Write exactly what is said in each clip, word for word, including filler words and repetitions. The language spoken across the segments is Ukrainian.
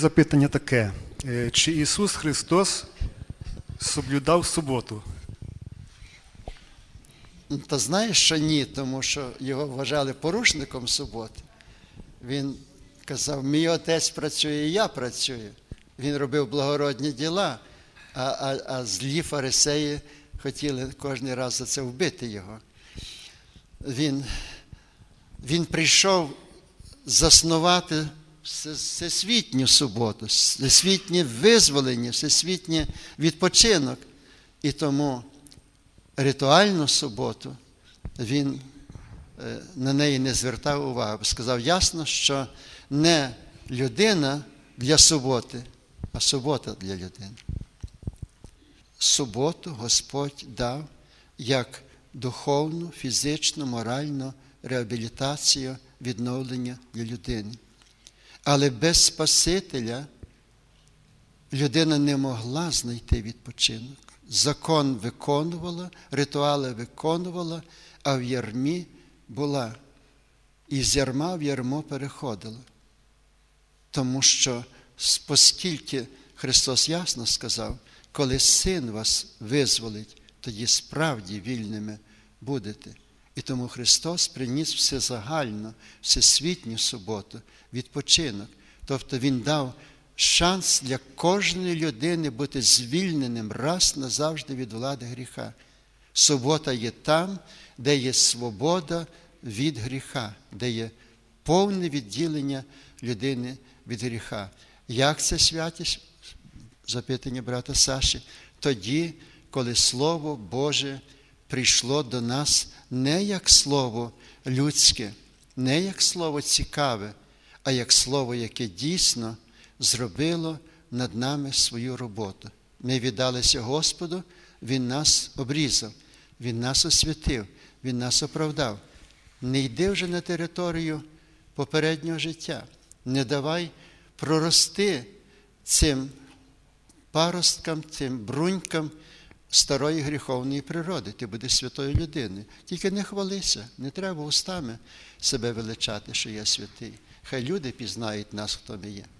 Запитання таке. Чи Ісус Христос соблюдав суботу? Та знаєш, що ні, тому що його вважали порушником суботи. Він казав, мій отець працює, і я працюю. Він робив благородні діла, а, а, а злі фарисеї хотіли кожен раз за це вбити його. Він, він прийшов заснувати всесвітню суботу, всесвітнє визволення, всесвітній відпочинок. І тому ритуальну суботу він на неї не звертав уваги. Сказав ясно, що не людина для суботи, а субота для людини. Суботу Господь дав як духовну, фізичну, моральну реабілітацію, відновлення для людини. Але без Спасителя людина не могла знайти відпочинок. Закон виконувала, ритуали виконувала, а в ярмі була. І з ярма в ярмо переходила. Тому що, оскільки Христос ясно сказав, коли Син вас визволить, тоді справді вільними будете. І тому Христос приніс всезагальну, всесвітню суботу, відпочинок. Тобто Він дав шанс для кожної людини бути звільненим раз назавжди від влади гріха. Субота є там, де є свобода від гріха, де є повне відділення людини від гріха. Як це святість? Запитання брата Саші. Тоді, коли Слово Боже прийшло до нас не як слово людське, не як слово цікаве, а як слово, яке дійсно зробило над нами свою роботу. Ми віддалися Господу, Він нас обрізав, Він нас освятив, Він нас оправдав. Не йди вже на територію попереднього життя. Не давай прорости цим паросткам, цим брунькам старої гріховної природи. Ти будеш святою людиною. Тільки не хвалися, не треба устами себе величати, що я святий. Хай люди пізнають нас, хто ми є.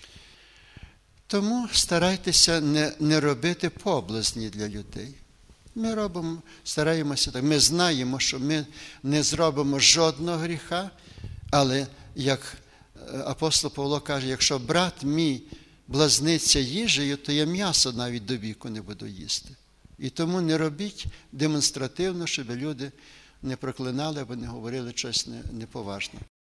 Тому старайтеся не, не робити поблазні для людей. Ми робимо, стараємося так. Ми знаємо, що ми не зробимо жодного гріха, але, як апостол Павло каже, якщо брат мій блазниться їжею, то я м'ясо навіть до віку не буду їсти. І тому не робіть демонстративно, щоб люди не проклинали або не говорили щось неповажне.